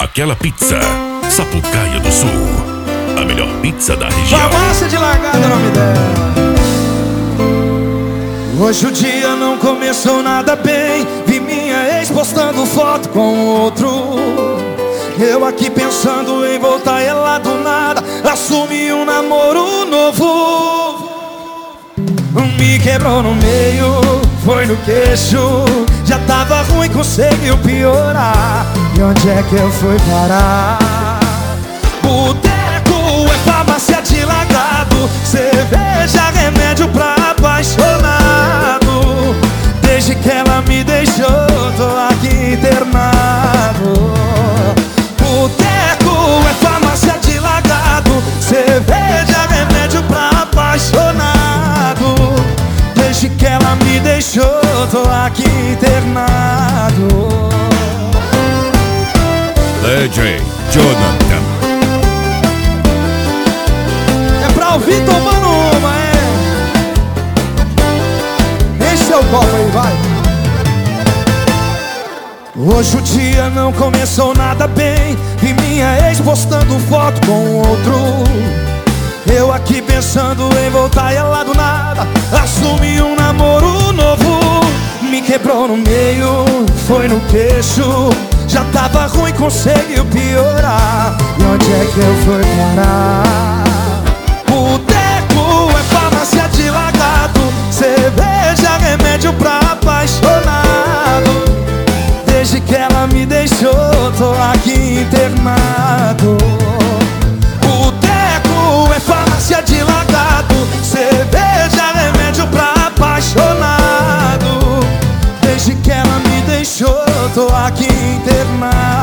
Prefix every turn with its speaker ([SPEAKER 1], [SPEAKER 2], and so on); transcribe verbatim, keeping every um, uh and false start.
[SPEAKER 1] Aquela Pizza, Sapucaia do Sul. A melhor pizza da região.
[SPEAKER 2] Farmácia de Largada é o nome dela. Hoje o dia não começou nada bem. Vi minha ex postando foto com outro. Eu aqui pensando em voltar, ela do nada assumi um namoro novo. Me quebrou no meio, foi no queixo. Já tava ruim, conseguiu piorar. E onde é que eu fui parar? Boteco é farmácia de Largado, cerveja, remédio pra apaixonado. Desde que ela me deixou, tô aqui internado. Boteco é farmácia de Largado, cerveja, remédio pra apaixonado. Desde que ela me deixou, tô aqui internado.
[SPEAKER 1] D J Jonathan.
[SPEAKER 2] É pra ouvir tomando uma, é. Enche seu copo aí, vai. Hoje o dia não começou nada bem. Vi minha ex postando foto com outro. Eu aqui pensando em voltar e ela do nada assumi um namoro novo. Me quebrou no meio, foi no queixo. Já tava ruim, conseguiu piorar. E onde é que eu fui parar? Boteco é farmácia de Largado, cerveja, remédio pra apaixonado. Desde que ela me deixou, tô aqui internado. Boteco é farmácia de Largado, cerveja, remédio pra apaixonado. Desde que ela me deixou, tô aqui internado.